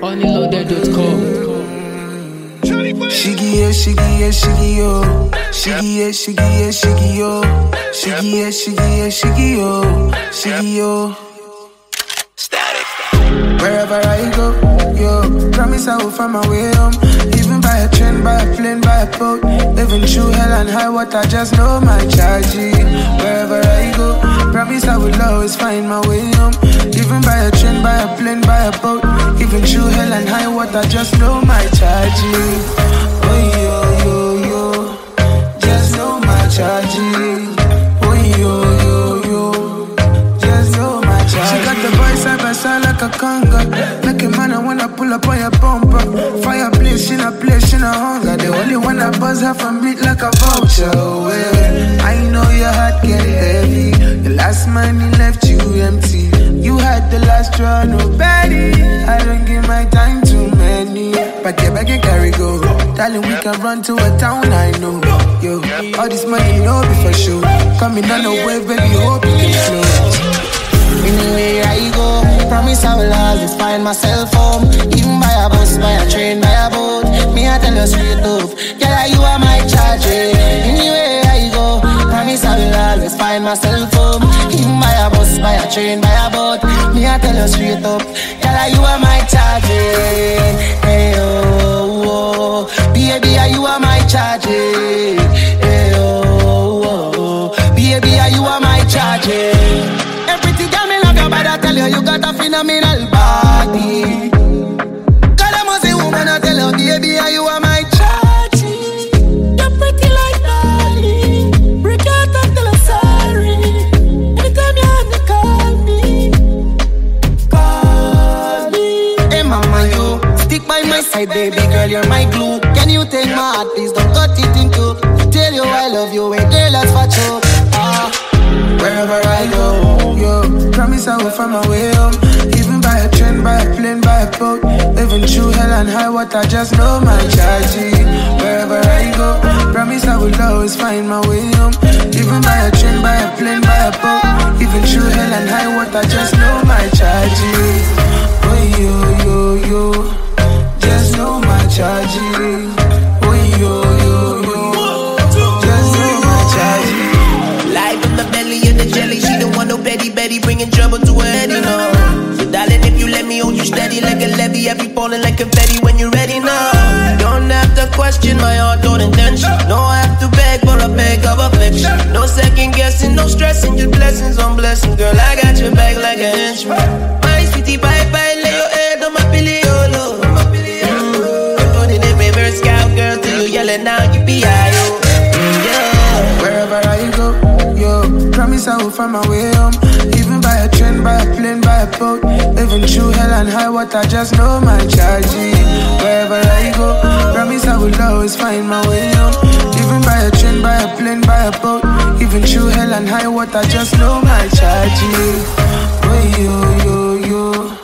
OnlyLoaded.com. Shiggy yeah, shiggy yeah, shiggy yo. Shiggy yeah, shiggy yeah, shiggy yo. Shiggy yeah, shiggy yeah, shiggy yo. Shiggy yo. Static. Wherever I go, yo, promise I will find my way home. Even by a train, by a plane, by a boat. Living through hell and high water, just know my charging. Wherever I go, promise I will always find my way home. Even by a train, by a plane, by a boat. Even through hell and high water, just know my charging. Oh yo yo yo, just know my charging. Oh yo yo yo, just know my charging. She got the boy side by side like a conga. Like a man, I wanna pull up on your bumper. Fireplace, she not place, she not hunger. The only one that buzz half a beat like a vulture. Well, I know your heart get heavy. The last money left you empty. You had the last draw, nobody. I don't give my time to many. But get back and carry go. Darling, we can run to a town I know. Yo, all this money, no be for sure. Coming on the wave, baby, hope you can flow. Anywhere I go, promise I will always find myself home. Even by a bus, by a train, by a boat. Me I tell you straight up, girl, you are my charge. Anywhere I go, promise I will always find myself home. Even by a bus, by a train, by a boat. Me I tell you straight up, girl, you are my charge. Hey oh, oh, baby, you are my charge. Hey oh, oh, baby, you are my charge. But I tell you, you got a phenomenal body. God, I must say, woman, I tell you, baby, you are my charge. You're pretty like Dolly. Break out and tell her sorry. Anytime you have to call me. Hey, mama, you stick by my side, baby girl, you're my glue. Can you take my heart, please don't cut it in two. Tell you I love you, and girl, that's for you. Wherever I go, yo, promise I will find my way home. Even by a train, by a plane, by a boat. Living through hell and high water, just know my charging. Wherever I go, promise I will always find my way home. Even by a train, by a plane, by a boat. Even through hell and high water, just know my charging. Oh yo yo yo, just know my charging. Oh yo yo yo, just know my charging. Life in the belly of the jelly, she don't want no Betty Betty, bringing trouble to her head, you know. So darling, if you let me hold you steady like a levy, I be falling like confetti when you're ready now. Don't have to question my heart or intention. No, I have to beg for a beg of affection. No second guessing, no stressing, just blessings on blessings. Girl, I got your back like a henchman. My sweetie, bye-bye, lay your head on my pillow, yo. I'm putting in reverse, cowgirl, till you yelling out, you be high, yo. Wherever I go, yo, promise I will find my way home. Even by a train, by a plane, by a boat. Living through hell and high water, just know my charging. Wherever I go, promise I will always find my way home. Even by a train, by a plane, by a boat. Even through hell and high water, just know my charging. Oh yo yo yo.